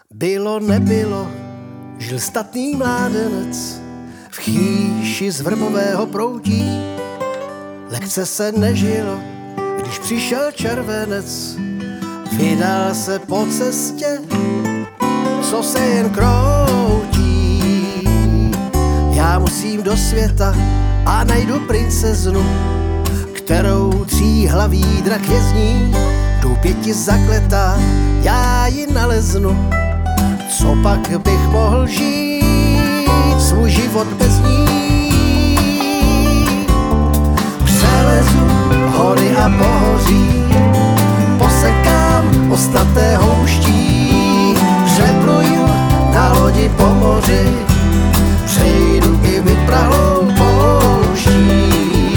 Bylo, nebylo, žil statný mládenec v chýši z vrbového proutí. Lehce se nežilo, když přišel červenec, vydal se po cestě, co se jen kroutí. Já musím do světa a najdu princeznu, kterou tříhlavý drak vězní. Tou 5 zakletá, já ji naleznu, co pak bych mohl žít svůj život bez ní. Přelezu hory a pohoří, posekám ostaté houští, přepluju na lodi po moři, přejdu i vyprahlou pouští.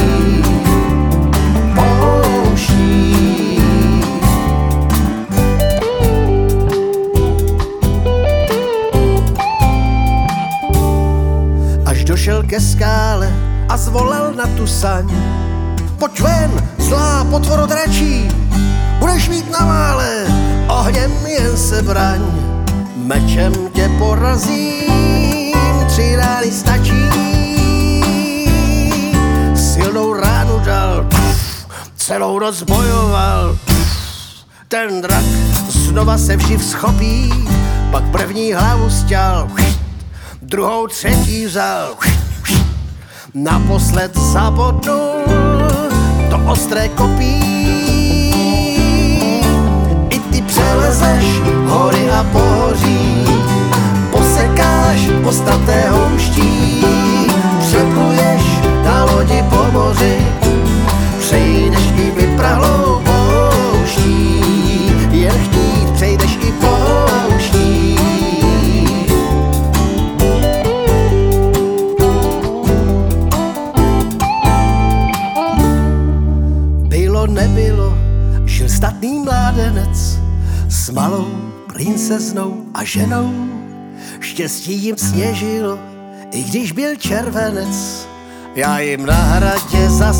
Došel ke skále a zvolal na tu saň: pojď ven, zlá potvoro dračí, budeš mít na vále, ohněm jen se braň. Mečem tě porazím, 3 rány stačí. Silnou ránu dal, celou noc bojoval. Ten drak znova se vživ schopí, pak první hlavu stěl, druhou, 3. vzal, naposled zabodnul to ostré kopí. I ty přelezeš hory a pohoří, posekáš ostaté houští, přepluješ na lodi po moři, přejdeš i vyprahlou pouští, jen chtít přejdeš i pouští. Nebylo, žil statný mládenec s malou princeznou a ženou. Štěstí jim sněžilo, i když byl červenec. Já jim na hradě za